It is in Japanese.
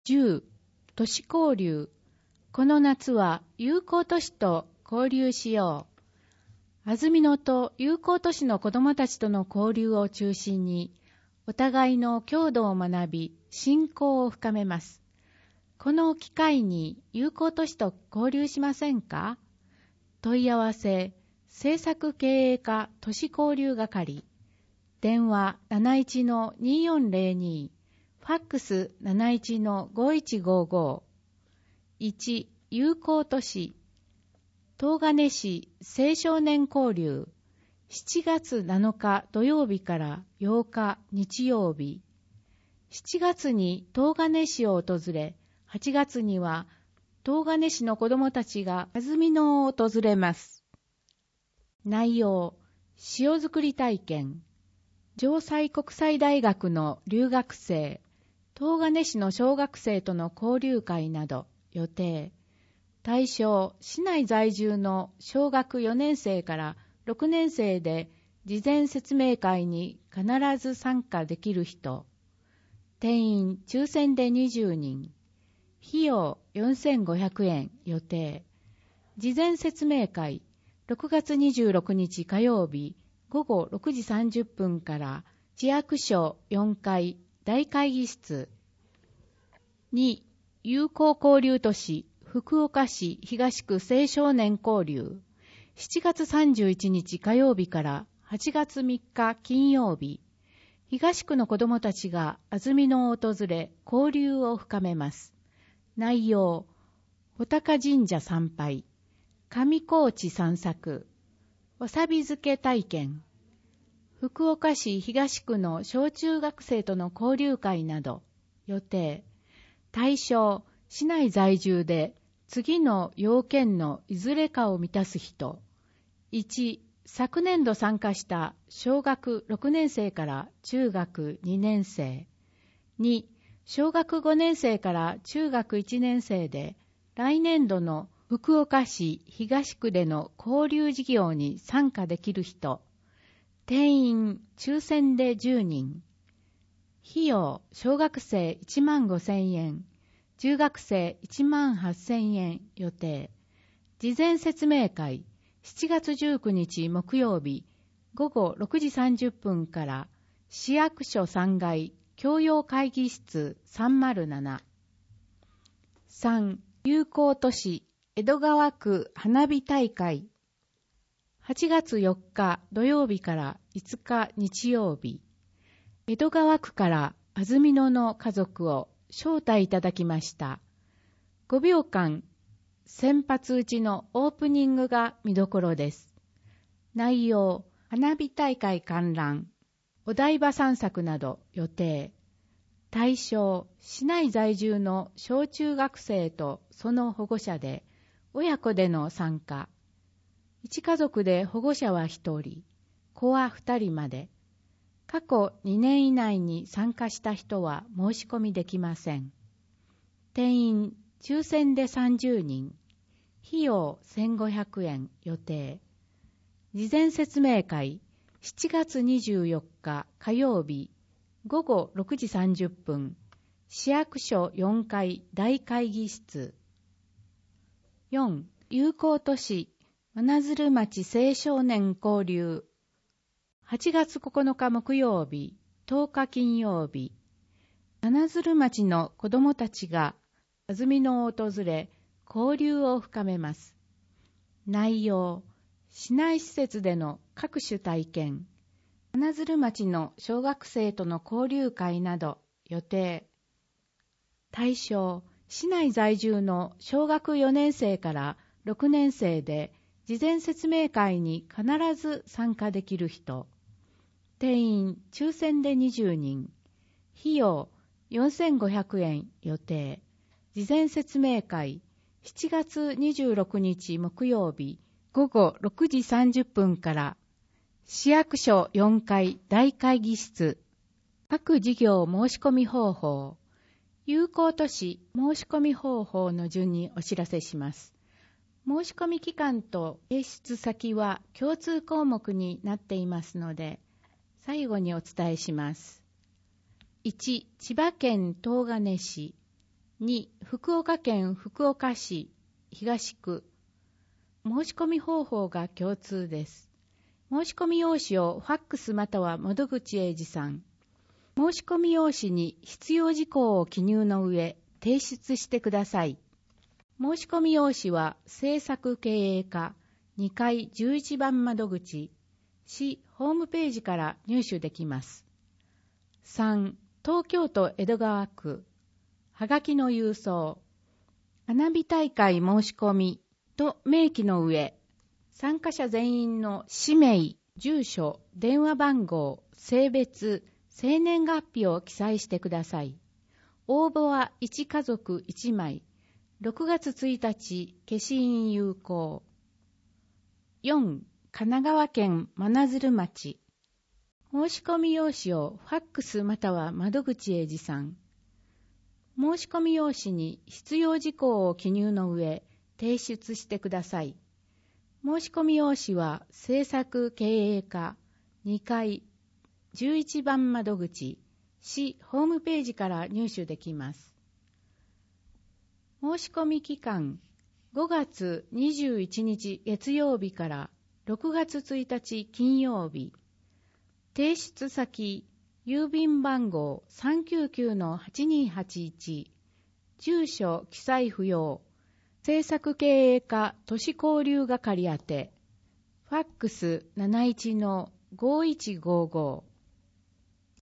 10、都市交流。この夏は友好都市と交流しよう。安曇野と友好都市の子どもたちとの交流を中心に、お互いの郷土を学び、親交を深めます。この機会に友好都市と交流しませんか？問い合わせ、政策経営課都市交流係。電話 71-2402、ファックス 71-5155。1、友好都市。東金市青少年交流。7月7日土曜日から8日日曜日。7月に東金市を訪れ、8月には東金市の子どもたちが安曇野を訪れます。内容、塩作り体験。城西国際大学の留学生、東金市の小学生との交流会など予定。対象、市内在住の小学4年生から6年生で事前説明会に必ず参加できる人。定員抽選で20人。費用4500円予定。事前説明会、6月26日火曜日午後6時30分から市役所4階大会議室。2、友好交流都市福岡市東区青少年交流。7月31日火曜日から8月3日金曜日。東区の子どもたちが安曇野を訪れ交流を深めます。内容、穂高神社参拝、上高地散策、わさび漬け体験、福岡市東区の小中学生との交流会など予定。対象、市内在住で次の要件のいずれかを満たす人。1、昨年度参加した小学6年生から中学2年生。2、小学5年生から中学1年生で来年度の福岡市東区での交流事業に参加できる人。定員抽選で10人。費用、小学生15,000円。中学生18,000円予定。事前説明会、7月19日木曜日午後6時30分から市役所3階教養会議室307。3、友好都市江戸川区花火大会。8月4日土曜日から5日日曜日。江戸川区から安曇野の家族を招待いただきました。5秒間、先発打ちのオープニングが見どころです。内容、花火大会観覧、お台場散策など予定。対象、市内在住の小中学生とその保護者で、親子での参加。1家族で保護者は1人、子は2人まで。過去2年以内に参加した人は申し込みできません。定員抽選で30人。費用1500円予定。事前説明会7月24日火曜日午後6時30分。市役所4階大会議室。4、友好都市真鶴町青少年交流。8月9日木曜日、10日金曜日、真鶴町の子どもたちが安曇野を訪れ、交流を深めます。内容、市内施設での各種体験、真鶴町の小学生との交流会など予定。対象、市内在住の小学4年生から6年生で、事前説明会に必ず参加できる人。定員抽選で20人。費用4500円予定。事前説明会7月26日木曜日午後6時30分から市役所4階大会議室。各事業申し込み方法。友好都市申し込み方法の順にお知らせします。申し込み期間と提出先は共通項目になっていますので、最後にお伝えします。1、千葉県東金市。 2、福岡県福岡市東区。申し込み方法が共通です。申し込み用紙をファックスまたは窓口へ持参。申し込み用紙に必要事項を記入の上、提出してください。申し込み用紙は制作経営課2階11番窓口、市ホームページから入手できます。3、東京都江戸川区、はがきの郵送、花火大会申し込みと明記の上、参加者全員の氏名、住所、電話番号、性別、生年月日を記載してください。応募は1家族1枚。6月1日、消印有効。4、神奈川県真鶴町。申し込み用紙をファックスまたは窓口へ持参。申し込み用紙に必要事項を記入の上、提出してください。申し込み用紙は制作経営課2階11番窓口、市ホームページから入手できます。申し込み期間、5月21日月曜日から6月1日金曜日。提出先、郵便番号 399-8281、住所記載不要、制作経営課都市交流係宛て、ファックス71-5155